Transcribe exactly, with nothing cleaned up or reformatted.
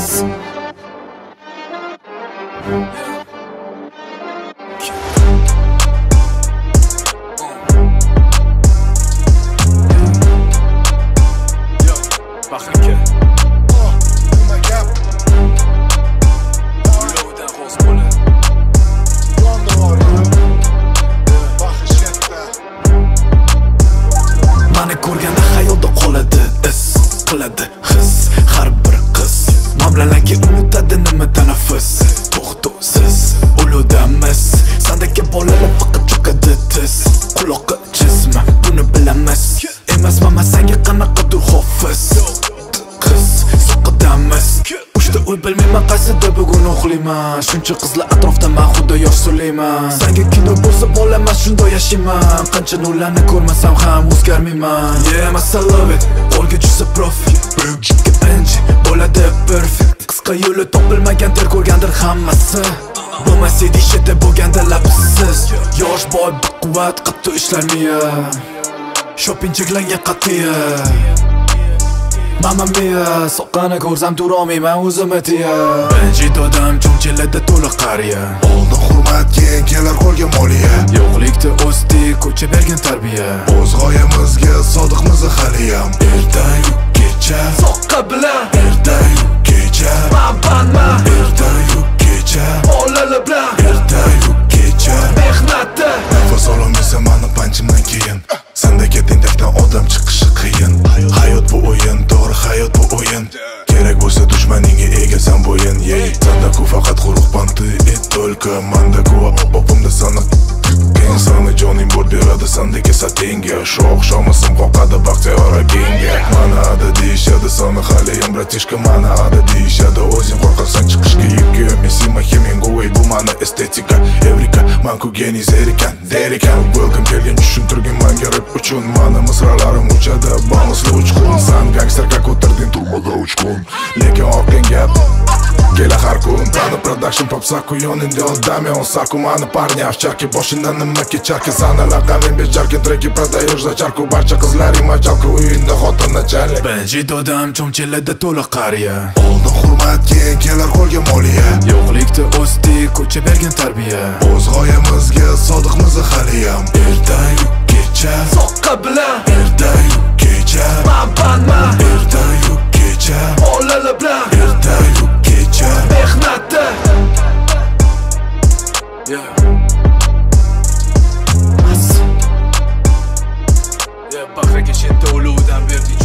qiz. Baxrika nima gap? Ulovdan g'oz bola Yonda bor baxishga. Mani ko'rganda xayolda qoladi is, qiladi his har bir qiz. Mamlalarga unutadi nima tanaffus. To'xtovsiz uludamiz. Sandagi bolalar faqat cho'kadi tiz. Quloqqa jisma buni bilamiz. Emasman men senga qanaqadir hofiz. Qiz soqidamiz. Uchta uy bilmayman qaysida bugun uxlayman. Shuncha qizlar atrofda men xudo yosh so'layman. Senga kino bo'lsa bo'laman shunday yashayman. Qancha nurlarni ko'rmasam ham o'zgarmayman. Yeah, I love it. Qo'lga tushsa profit. Birinchiga birinchi bo'ladi perfect. Qisqa yo'li topilmagan ter ko'rgandir hammasi. Bo'lmasa deyishadi bo'lganda labsiz. Yosh boy quvvat qattiq ishlar miya. Shopping cheklangan qatiya. Mamma mia, soqqani ko'rsam turolmayman o'zimni tiya. Birinchi dodam cho'nchilada to'liq qariya. Oldin hurmat, keyin kelar qo'lga moliya. Yo'qlikda o'sdik, ko'cha bergan tarbiya. O'z g'oyamizga sodiqmiz haliyam. Ertayu kecha soqqa bilan, Ertayu kecha, mabanma. ertayu kecha, Olala bilan, ertayu kecha. mehnatda Nafas ololmaysan mani panchimdan keyin. Sendagi tentakdan odam chiqishi qiyin. Hayot bu o'yin, to'g'ri hayot bu o'yin. Kerak bo'lsa dushmaningga egasan bo'yin. Yey, senda ku faqat quruq panti et только manda ku opimda sana. Keyin sani joning bor beradi sendagi satenga. Shu oqshomisim qoqadi baxtiyor agenga. Mana ada deyishadi sani haliyam bratishka. Mana ada deyishadi o'zing qo'rqasan chiqishga. Yukki Messima Hemingway bu mani estetika. Evrika manku geniy zerikan derikan. Welcome kelgan tushuntirgin manga rap uchun. Mani misralarim uchadi bonusli uchqun. San gangsterga ko'tirding turmada uch kun. Lekin orqang gap Gela har kun. Tani production popsaku yoningda odam on saku. Mani parня овчарки boshidan nima kecharki. Sana laqabim becharki treki prodaешь за чарку. Barcha qizlaring machalka uyinda xotin nachalik. Birinchi dodam cho'nchilada to'liq qariya. Oldin hurmat, keyin kelar qo'lga moliya. Yo'qlikda o'sdik, ko'cha bergan tarbiya. O'z g'oyamizga sodiqmiz haliyam. Ertayu kecha soqqa bilan, Ertayu kecha, mabanma. ertayu kecha, Olala bilan, ertayu kecha. mehnatda Yeah Yeah Baxrika shetda ulovdan berdik